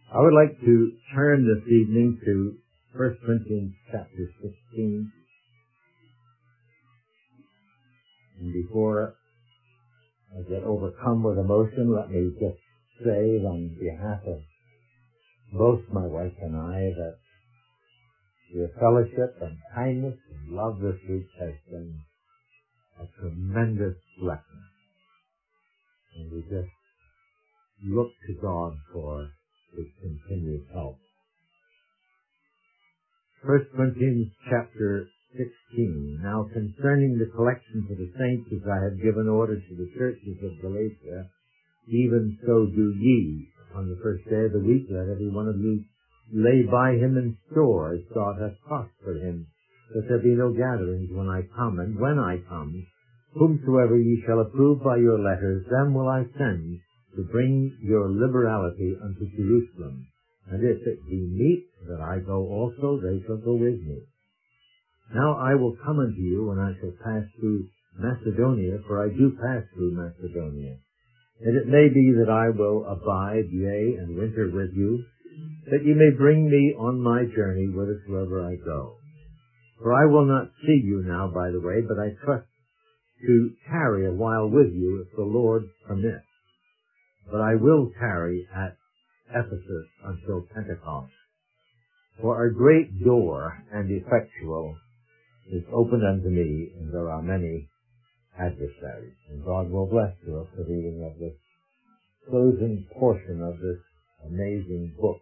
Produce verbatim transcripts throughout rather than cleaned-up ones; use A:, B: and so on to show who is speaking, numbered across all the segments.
A: I would like to turn this evening to First Corinthians chapter sixteen. And before I get overcome with emotion, let me just say on behalf of both my wife and I that your fellowship and kindness and love this week has been a tremendous blessing. And we just look to God for his continued help. First Corinthians chapter sixteen. Now concerning the collection for the saints, as I have given order to the churches of Galatia, even so do ye. On the first day of the week, let every one of you lay by him in store, as God hath prospered him, that there be no gatherings when I come. And when I come, whomsoever ye shall approve by your letters, them will I send to bring your liberality unto Jerusalem. And if it be meet that I go also, they shall go with me. Now I will come unto you when I shall pass through Macedonia, for I do pass through Macedonia. And it may be that I will abide, yea, and winter with you, that ye may bring me on my journey whithersoever I go. For I will not see you now by the way, but I trust to tarry a while with you, if the Lord permit. But I will tarry at Ephesus until Pentecost. For a great door and effectual is opened unto me, and there are many adversaries. And God will bless to us the reading of this closing portion of this amazing book.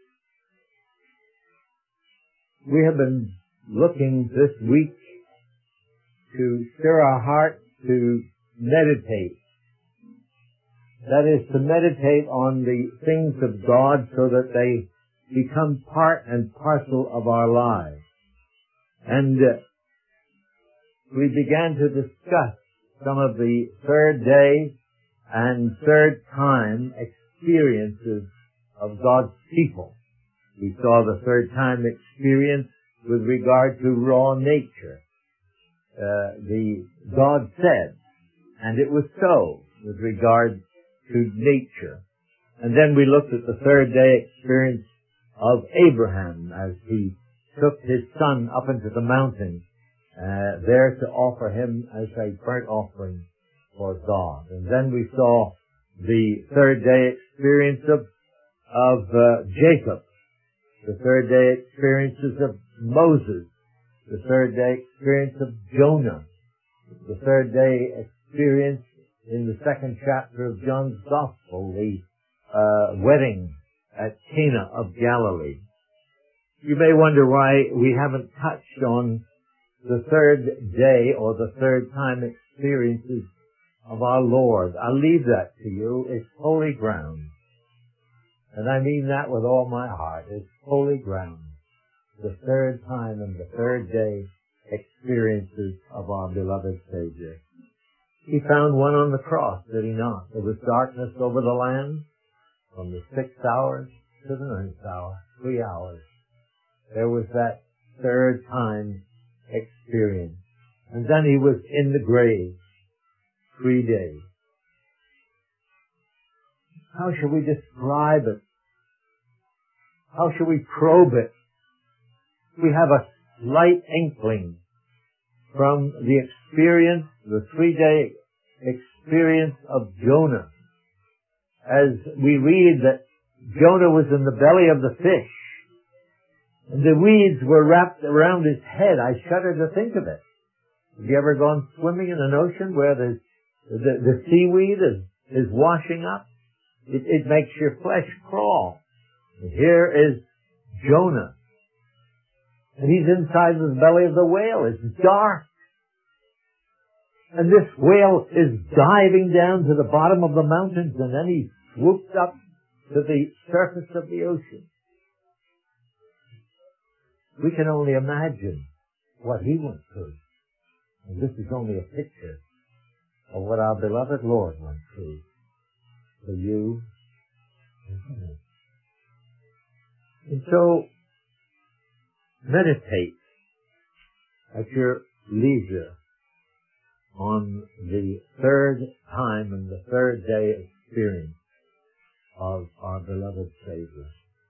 A: We have been looking this week to stir our hearts to meditate. That is, to meditate on the things of God so that they become part and parcel of our lives. And uh, we began to discuss some of the third day and third time experiences of God's people. We saw the third time experience with regard to raw nature. Uh, the God said, and it was so with regard to nature. And then we looked at the third day experience of Abraham as he took his son up into the mountain uh, there to offer him as a burnt offering for God. And then we saw the third day experience of, of uh, Jacob, the third day experiences of Moses, the third day experience of Jonah, the third day experience in the second chapter of John's Gospel, the uh, wedding at Cana of Galilee. You may wonder why we haven't touched on the third day or the third time experiences of our Lord. I'll leave that to you. It's holy ground. And I mean that with all my heart. It's holy ground. The third time and the third day experiences of our beloved Savior. He found one on the cross, did he not? There was darkness over the land from the sixth hour to the ninth hour, three hours. There was that third time experience. And then he was in the grave three days. How shall we describe it? How shall we probe it? We have a slight inkling from the experience, the three-day experience of Jonah. As we read that Jonah was in the belly of the fish, and the weeds were wrapped around his head. I shudder to think of it. Have you ever gone swimming in an ocean where the, the, the seaweed is, is washing up? It, it makes your flesh crawl. And here is Jonah. And he's inside the belly of the whale. It's dark. And this whale is diving down to the bottom of the mountains, and then he swoops up to the surface of the ocean. We can only imagine what he went through. And this is only a picture of what our beloved Lord went through for you and for me. And so, meditate at your leisure on the third time and the third day experience of our beloved Savior.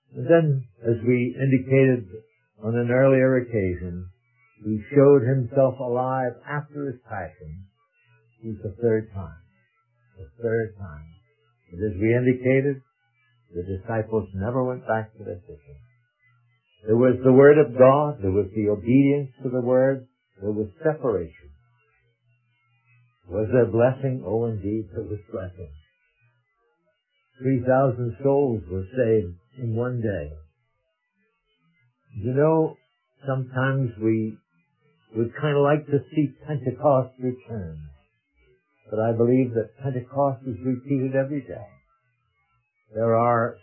A: And then, as we indicated on an earlier occasion, he showed himself alive after his passion. It was the third time. The third time. And as we indicated, the disciples never went back to their fishing. There was the Word of God. There was the obedience to the Word. There was separation. Was there blessing? Oh, indeed, there was blessing. Three thousand souls were saved in one day. You know, sometimes we would kind of like to see Pentecost return. But I believe that Pentecost is repeated every day. There are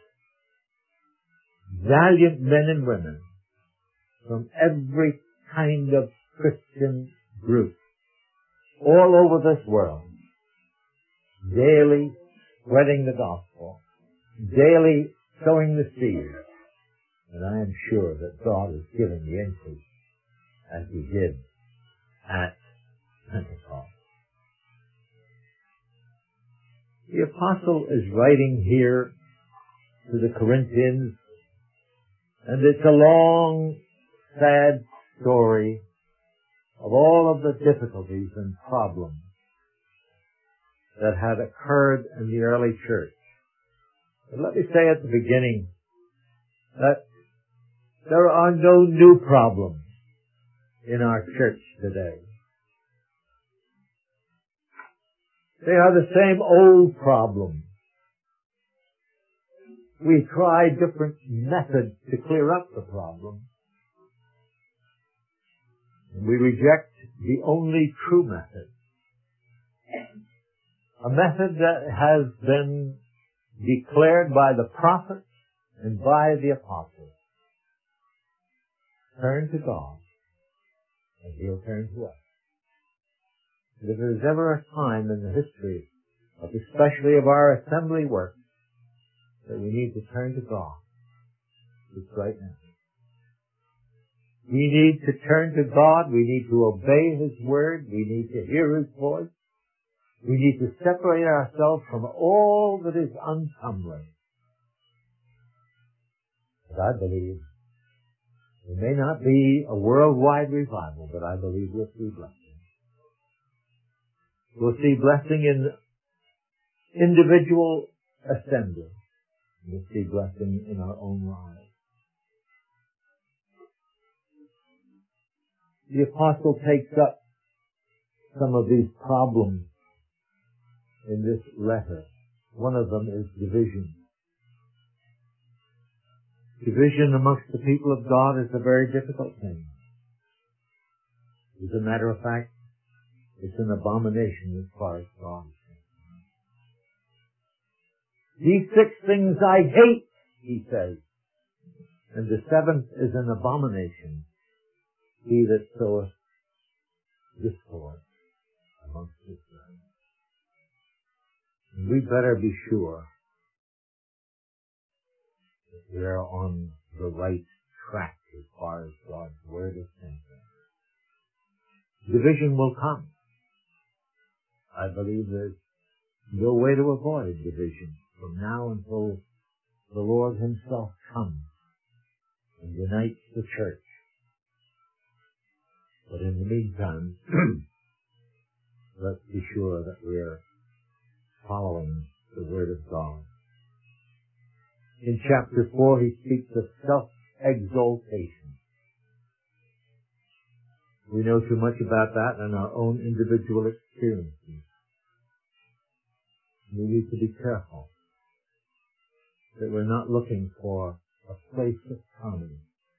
A: valiant men and women from every kind of Christian group all over this world, daily spreading the gospel, daily sowing the seed. And I am sure that God is giving the increase as He did at Pentecost. The apostle is writing here to the Corinthians, and it's a long, sad story of all of the difficulties and problems that had occurred in the early church. But let me say at the beginning that there are no new problems in our church today. They are the same old problems. We try different methods to clear up the problem. We reject the only true method. A method that has been declared by the prophets and by the apostles. Turn to God, and He'll turn to us. And if there's ever a time in the history, of especially of our assembly work, that we need to turn to God, it's right now. We need to turn to God. We need to obey His Word. We need to hear His voice. We need to separate ourselves from all that is uncomely. But I believe it may not be a worldwide revival, but I believe we'll see blessing. We'll see blessing in individual assembly. We'll see blessing in our own lives. The apostle takes up some of these problems in this letter. One of them is division. Division amongst the people of God is a very difficult thing. As a matter of fact, it's an abomination as far as God is concerned. These six things I hate, he says, and the seventh is an abomination. He that soweth discord amongst his brethren. We better be sure that we are on the right track as far as God's Word is concerned. Division will come. I believe there's no way to avoid division from now until the Lord Himself comes and unites the church. But in the meantime, let's be sure that we're following the Word of God. In chapter four, he speaks of self-exaltation. We know too much about that in our own individual experiences. We need to be careful that we're not looking for a place of prominence.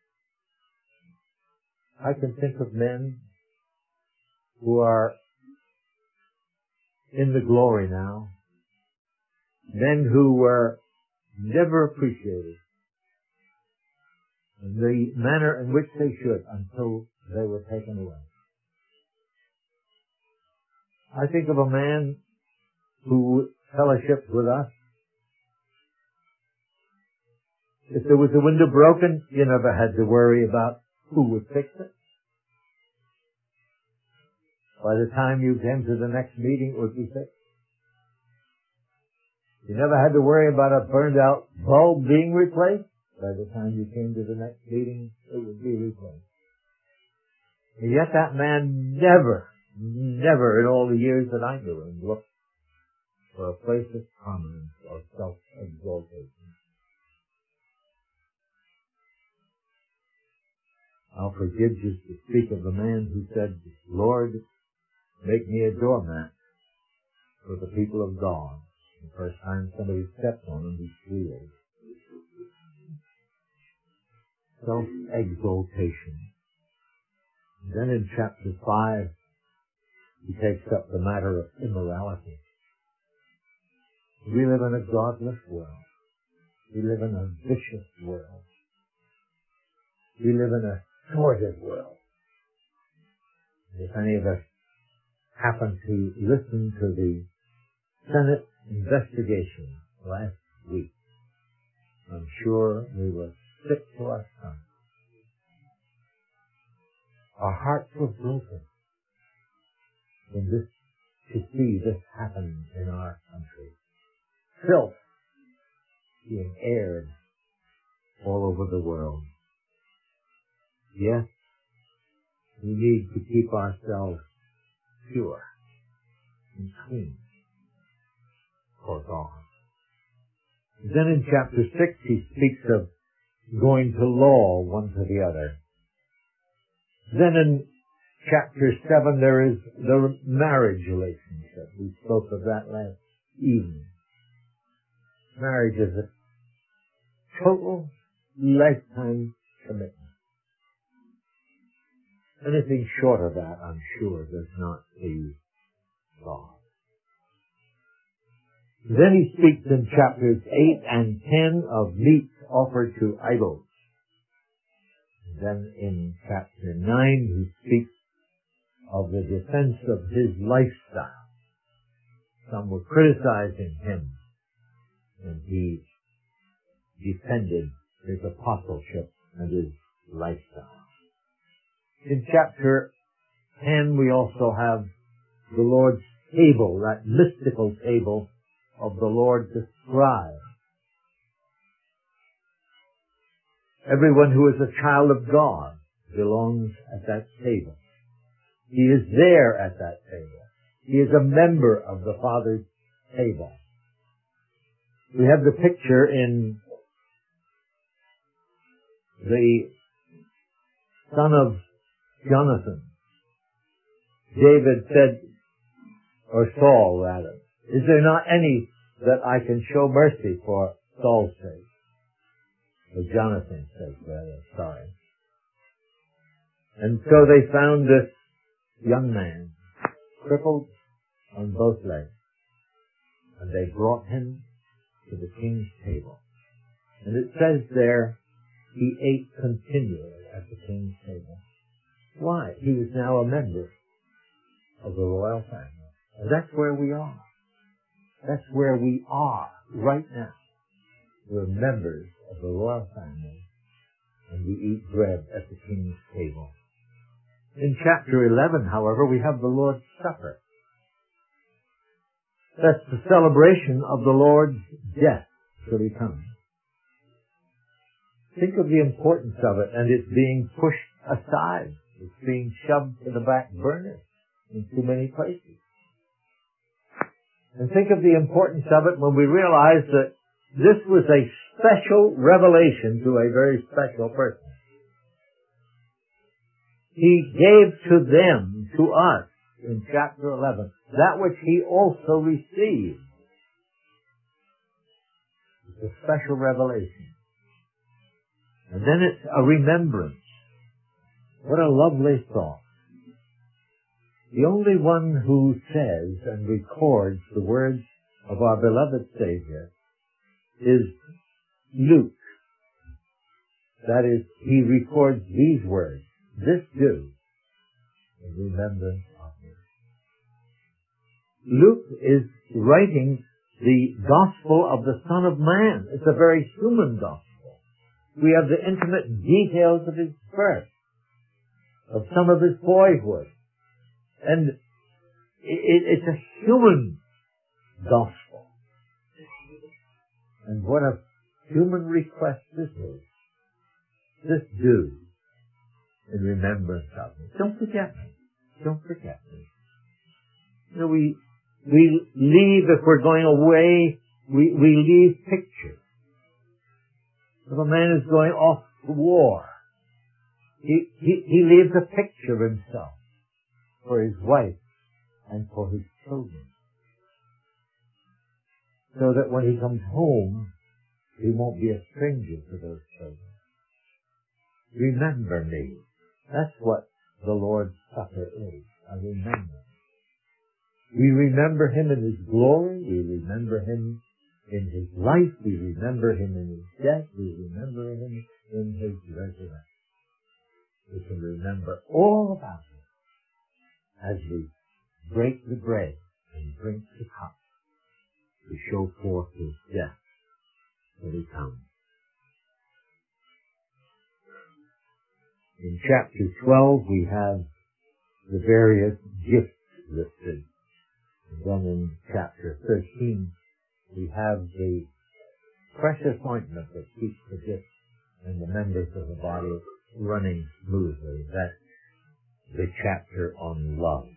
A: I can think of men who are in the glory now, men who were never appreciated in the manner in which they should until they were taken away. I think of a man who fellowshipped with us. If there was a window broken, you never had to worry about who would fix it. By the time you came to the next meeting, it would be fixed. You never had to worry about a burned out bulb being replaced. By the time you came to the next meeting, it would be replaced. And yet that man never, never in all the years that I knew him looked for a place of prominence or self-exaltation. Alfred Gibbs used to speak of the man who said, Lord, make me a doormat for the people of God. The first time somebody stepped on him, he squealed. Self-exaltation. Then in chapter five, he takes up the matter of immorality. We live in a godless world. We live in a vicious world. We live in a sordid world. If any of us happen to listen to the Senate investigation last week, I'm sure we were sick to our stomachs. Our hearts were broken when this, to see this happen in our country. Filth being aired all over the world. Yes, we need to keep ourselves pure and clean for God. Then in chapter six, he speaks of going to law one to the other. Then in chapter seven, there is the marriage relationship. We spoke of that last evening. Marriage is a total lifetime commitment. Anything short of that, I'm sure, does not please God. Then he speaks in chapters eight and ten of meats offered to idols. Then in chapter nine, he speaks of the defense of his lifestyle. Some were criticizing him, and he defended his apostleship and his lifestyle. In chapter ten, we also have the Lord's table, that mystical table of the Lord described. Everyone who is a child of God belongs at that table. He is there at that table. He is a member of the Father's table. We have the picture in the son of Jonathan. David said, or Saul rather, is there not any that I can show mercy for Saul's sake? Or Jonathan's sake rather, sorry. And so they found this young man, crippled on both legs, and they brought him to the king's table. And it says there, he ate continually at the king's table. Why? He was now a member of the royal family. And that's where we are. That's where we are right now. We're members of the royal family, and we eat bread at the king's table. In chapter eleven, however, we have the Lord's Supper. That's the celebration of the Lord's death till he comes. Think of the importance of it, and it's being pushed aside. It's being shoved to the back burner in too many places. And think of the importance of it when we realize that this was a special revelation to a very special person. He gave to them, to us, in chapter eleven, that which he also received. It's a special revelation. And then it's a remembrance. What a lovely thought. The only one who says and records the words of our beloved Savior is Luke. That is, he records these words, this do in remembrance of me. Luke is writing the gospel of the Son of Man. It's a very human gospel. We have the intimate details of his birth, of some of his boyhood. And it, it's a human gospel. And what a human request this is, this do in remembrance of me. Don't forget me. Don't forget me. You know, we, we leave, if we're going away, we, we leave pictures. If a man is going off to war, he, he, he leaves a picture of himself for his wife and for his children. So that when he comes home, he won't be a stranger to those children. Remember me. That's what the Lord's Supper is, a remembrance. We remember him in his glory. We remember him in his life. We remember him in his death. We remember him in his resurrection. We can remember all about him as we break the bread and drink the cup to show forth his death when he comes. In chapter twelve, we have the various gifts listed. And then in chapter thirteen, we have the precious ointment that keeps the gifts and the members of the body running smoothly. That's the chapter on love.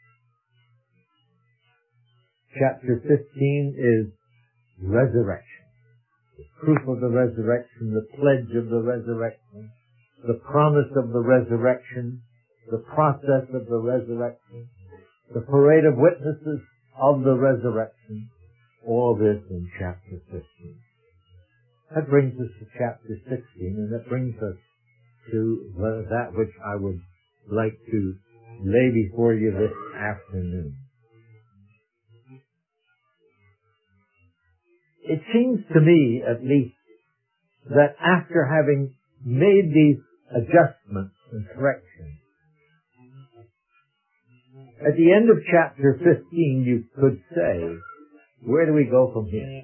A: Chapter fifteen is resurrection. The proof of the resurrection, the pledge of the resurrection, the promise of the resurrection, the process of the resurrection, the parade of witnesses of the resurrection, all this in chapter fifteen. That brings us to chapter sixteen, and that brings us to that which I would like to lay before you this afternoon. It seems to me, at least, that after having made these adjustments and corrections, at the end of chapter fifteen, you could say, where do we go from here?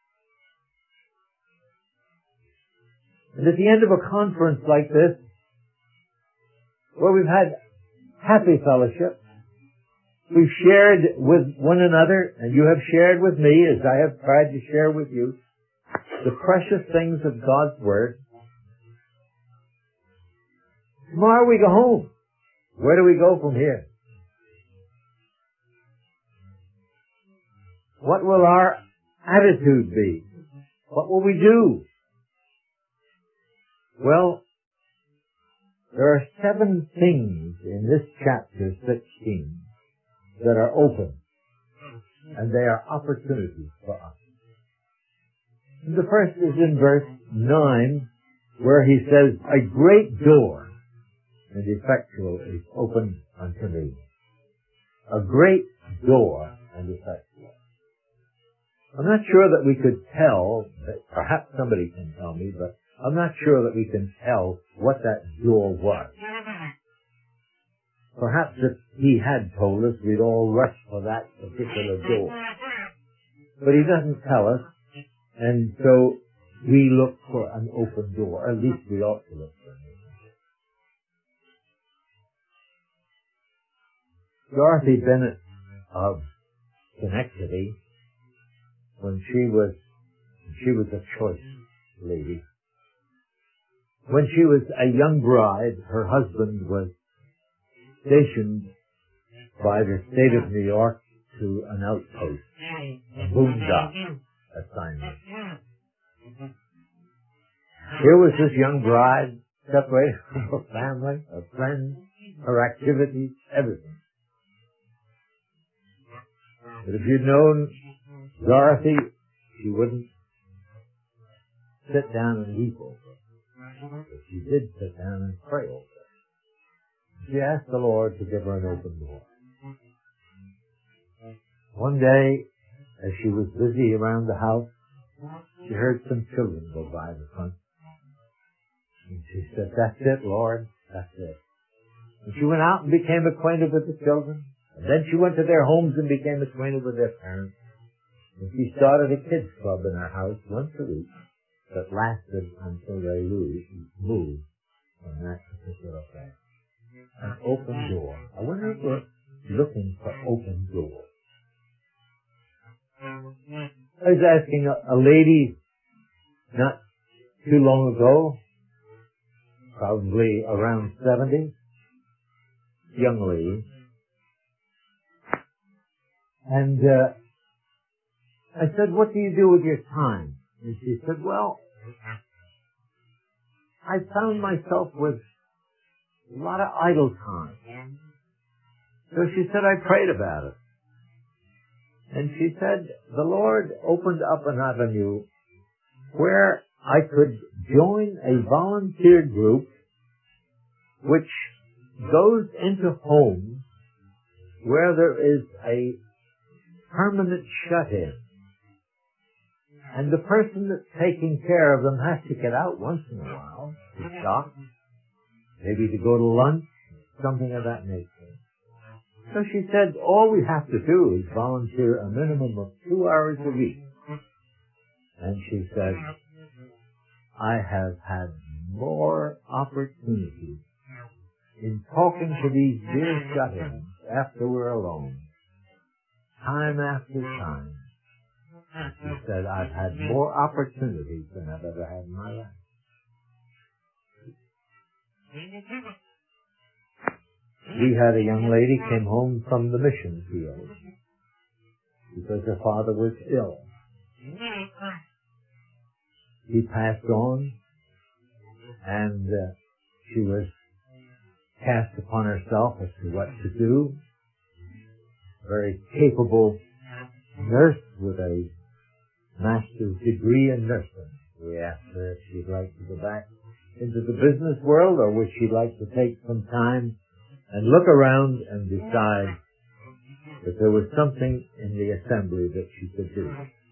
A: And at the end of a conference like this, where we've had happy fellowship, we've shared with one another, and you have shared with me, as I have tried to share with you, the precious things of God's Word. Tomorrow we go home. Where do we go from here? What will our attitude be? What will we do? Well, there are seven things in this chapter sixteen that are open, and they are opportunities for us. And the first is in verse nine, where he says, a great door and effectual is opened unto me. A great door and effectual. I'm not sure that we could tell, perhaps somebody can tell me, but I'm not sure that we can tell what that door was. Perhaps if he had told us, we'd all rush for that particular door. But he doesn't tell us, and so we look for an open door. At least we ought to look for an open door. Dorothy Bennett of Schenectady, when she was, she was a choice lady, when she was a young bride, her husband was stationed by the state of New York to an outpost, a boondock assignment. Here was this young bride, separated from her family, her friends, her activities, everything. But if you'd known Dorothy, she wouldn't sit down and weep over it. But she did sit down and pray over it. She asked the Lord to give her an open door. One day, as she was busy around the house, she heard some children go by the front. And she said, that's it, Lord, that's it. And she went out and became acquainted with the children. And then she went to their homes and became acquainted with their parents. And she started a kids club in her house once a week that lasted until they moved on that particular day. An open door. I wonder if we're looking for open doors. I was asking a, a lady not too long ago, probably around seventy, young lady. And uh, I said, what do you do with your time? And she said, well, I found myself with a lot of idle time. So she said, I prayed about it. And she said, the Lord opened up an avenue where I could join a volunteer group which goes into homes where there is a permanent shut-in. And the person that's taking care of them has to get out once in a while to shop, maybe to go to lunch, something of that nature. So she said, all we have to do is volunteer a minimum of two hours a week. And she said, I have had more opportunities in talking to these dear shut-ins after we're alone, time after time. And she said, I've had more opportunities than I've ever had in my life. We had a young lady came home from the mission field because her father was ill. He passed on, and uh, she was cast upon herself as to what to do. Very capable nurse with a master's degree in nursing. We asked her if she'd like to go back into the business world or would she like to take some time and look around and decide that there was something in the assembly that she could do.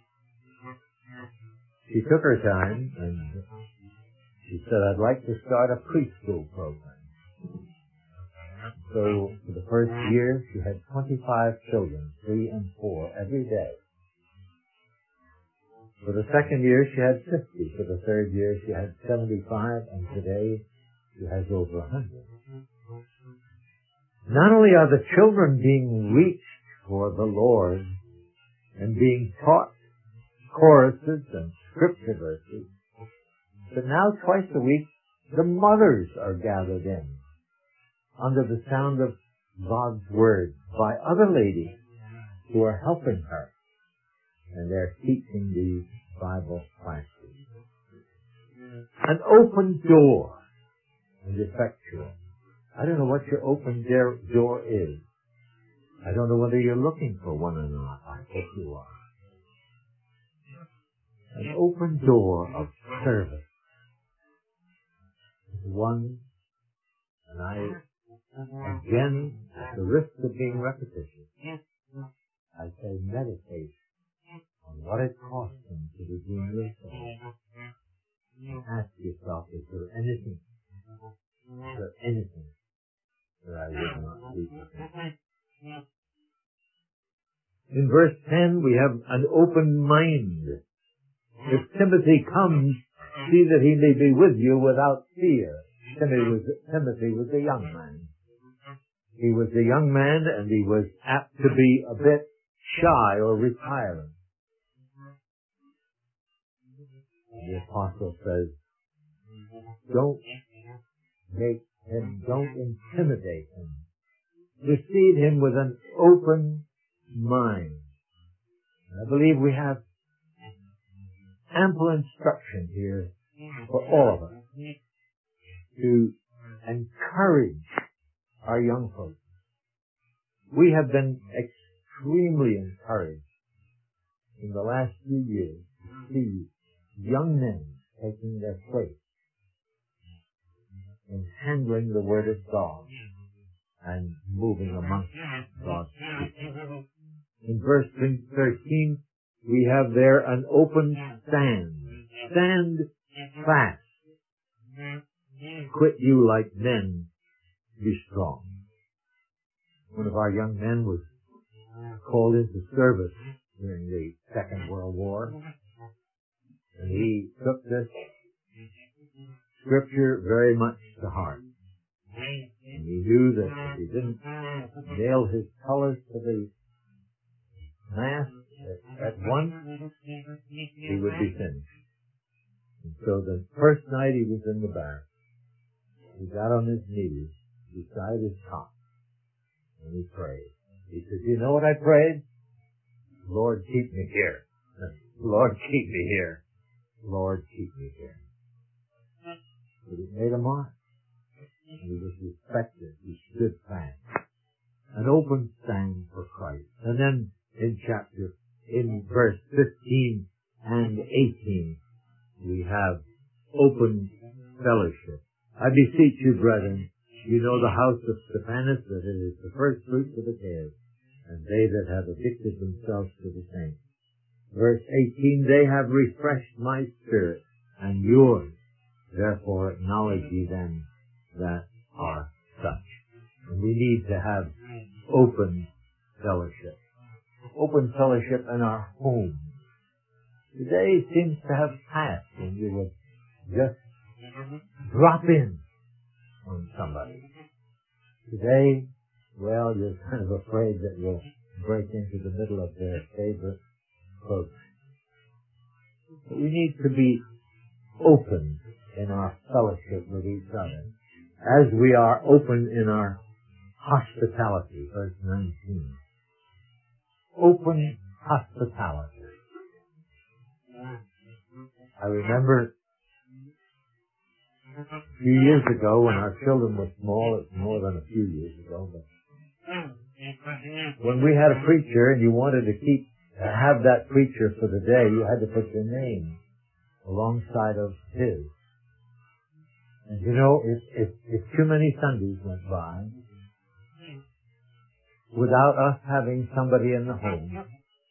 A: She took her time and she said, I'd like to start a preschool program. So for the first year, she had twenty-five children, three and four, every day. For the second year, she had fifty. For the third year, she had seventy-five, and today she has over one hundred. Not only are the children being reached for the Lord and being taught choruses and scripture verses, but now twice a week the mothers are gathered in under the sound of God's Word by other ladies who are helping her, and they're teaching these Bible classes. An open door is effectual. I don't know what your open door is. I don't know whether you're looking for one or not. I hope you are. An open door of service is one, and I, again, at the risk of being repetitious, I say meditate on what it costs them to redeem your soul. And ask yourself, is there anything, is there anything that I would not do for them? In verse ten, we have an open mind. If Timothy comes, see that he may be with you without fear. Timothy was, Timothy was a young man. He was a young man, and he was apt to be a bit shy or retiring. The apostle says, don't make him, don't intimidate him. Receive him with an open mind. And I believe we have ample instruction here for all of us to encourage our young folks. We have been extremely encouraged in the last few years to see young men taking their place in handling the Word of God and moving amongst God's people. In verse thirteen, we have there an open stand. Stand fast. Quit you like men, be strong. One of our young men was called into service during the Second World War. And he took this scripture very much to heart. And he knew that if he didn't nail his colors to the mast at, at once, he would be finished. And so the first night he was in the barracks, he got on his knees beside his cot and he prayed. He said, you know what I prayed? Lord, keep me here. Lord, keep me here. Lord, keep me here. But it made a mark. He was respected. He stood fast. An open stand for Christ. And then in chapter, in verse fifteen and eighteen, we have open fellowship. I beseech you, brethren, you know the house of Stephanas, that it is the first fruits of the tares, and they that have addicted themselves to the same. Verse eighteen, they have refreshed my spirit and yours. Therefore acknowledge ye them that are such. And we need to have open fellowship. Open fellowship in our homes. Today seems to have passed when you would just drop in on somebody. Today, well, you're kind of afraid that you'll break into the middle of their favorite program. But we need to be open in our fellowship with each other, as we are open in our hospitality, verse nineteen. Open hospitality. I remember a few years ago when our children were small, it's more than a few years ago, but when we had a preacher and you wanted to keep, to have that preacher for the day, you had to put your name alongside of his. And you know, if, if, if too many Sundays went by without us having somebody in the home,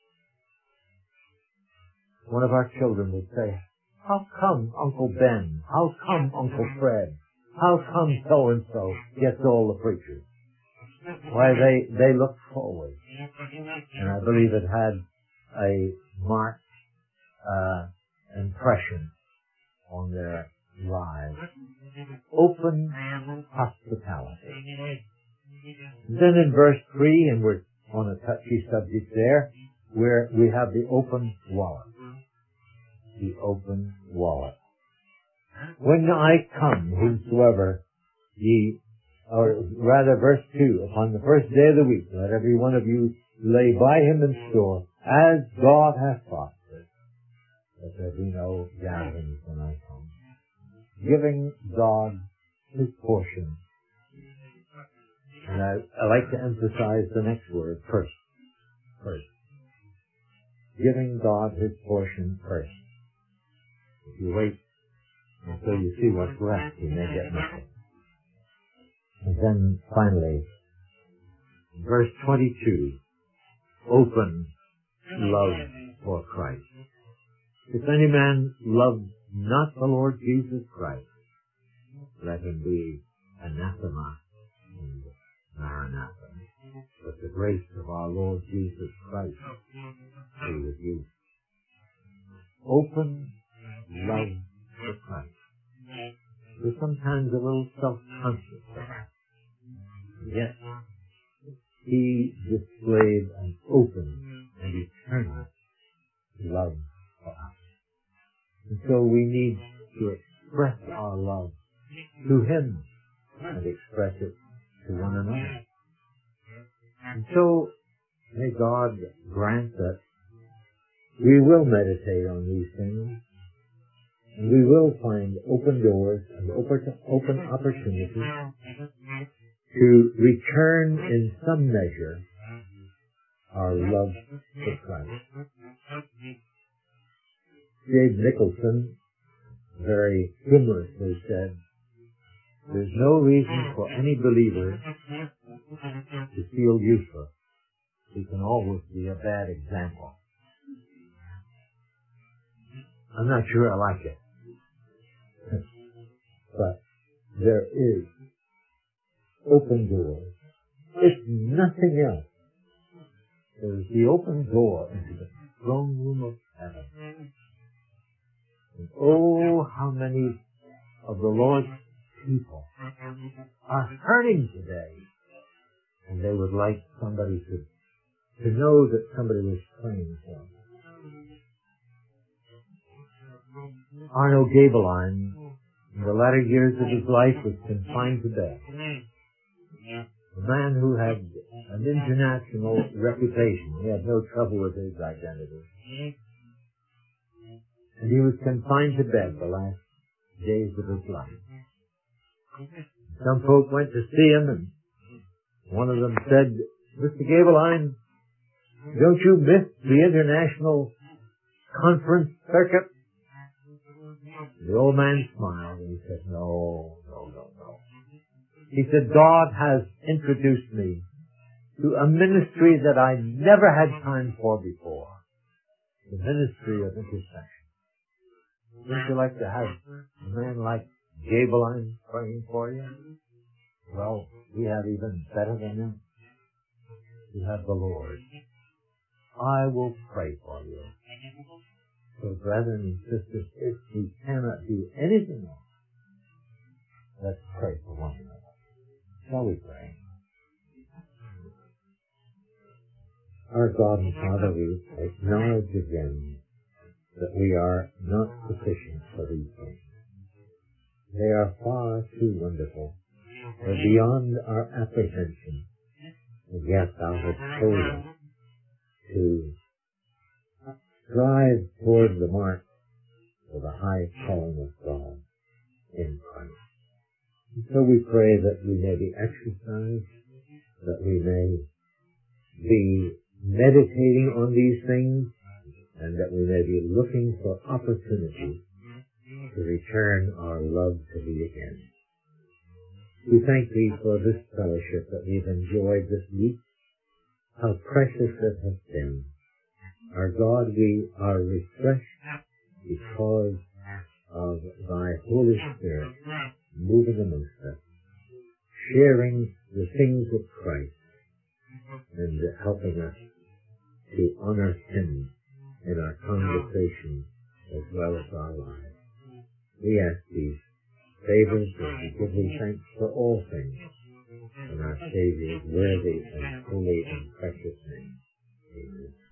A: one of our children would say, how come Uncle Ben? How come Uncle Fred? How come so-and-so gets all the preachers? Why, they, they look forward. And I believe it had a marked uh, impression on their lives. Open hospitality. Then in verse three, and we're on a touchy subject there, where we have the open wallet. The open wallet. When I come, whomsoever ye, or rather verse two, upon the first day of the week, let every one of you lay by him in store, as God hath prospered, that there be no gatherings when I come. Giving God his portion. And I, I like to emphasize the next word, first. First. Giving God his portion first. If you wait until you see what's left, you may get nothing. And then finally, verse twenty-two, open love for Christ. If any man love not the Lord Jesus Christ, let him be anathema and maranatha. But the grace of our Lord Jesus Christ be with you. Open love for Christ. We're sometimes a little self-conscious of that. Yet, he displayed an open and eternal love for us. And so we need to express our love to him and express it to one another. And so, may God grant that we will meditate on these things, and we will find open doors and open, open opportunities to return in some measure our love for Christ. Dave Nicholson very humorously said, there's no reason for any believer to feel useless. He can always be a bad example. I'm not sure I like it. But there is open doors. If nothing else, there is the open door into the throne room of heaven. And oh, how many of the Lord's people are hurting today, and they would like somebody to to know that somebody was praying for them. Arno Gabeline, in the latter years of his life, was confined to bed. A man who had an international reputation. He had no trouble with his identity. And he was confined to bed the last days of his life. Some folk went to see him, and one of them said, "Mister Gabeline, don't you miss the international conference circuit?" The old man smiled and he said, "No, no, no, no." He said, "God has introduced me to a ministry that I never had time for before. The ministry of intercession. Wouldn't you like to have a man like Gabeline praying for you?" Well, we have even better than that. We have the Lord. I will pray for you. So, brethren and sisters, if we cannot do anything else, let's pray for one another. Shall we pray? Our God and Father, we acknowledge again that we are not sufficient for these things. They are far too wonderful. They're beyond our apprehension. And yet Thou hast told us to strive toward the mark for the high calling of God in Christ. And so we pray that we may be exercised, that we may be meditating on these things, and that we may be looking for opportunities to return our love to Thee again. We thank Thee for this fellowship that we've enjoyed this week. How precious it has been. Our God, we are refreshed because of Thy Holy Spirit moving amongst us, sharing the things of Christ, and helping us to honor Him in our conversation as well as our lives. We ask these favors and we give Thee thanks for all things in our Savior's worthy and holy and precious name. Amen.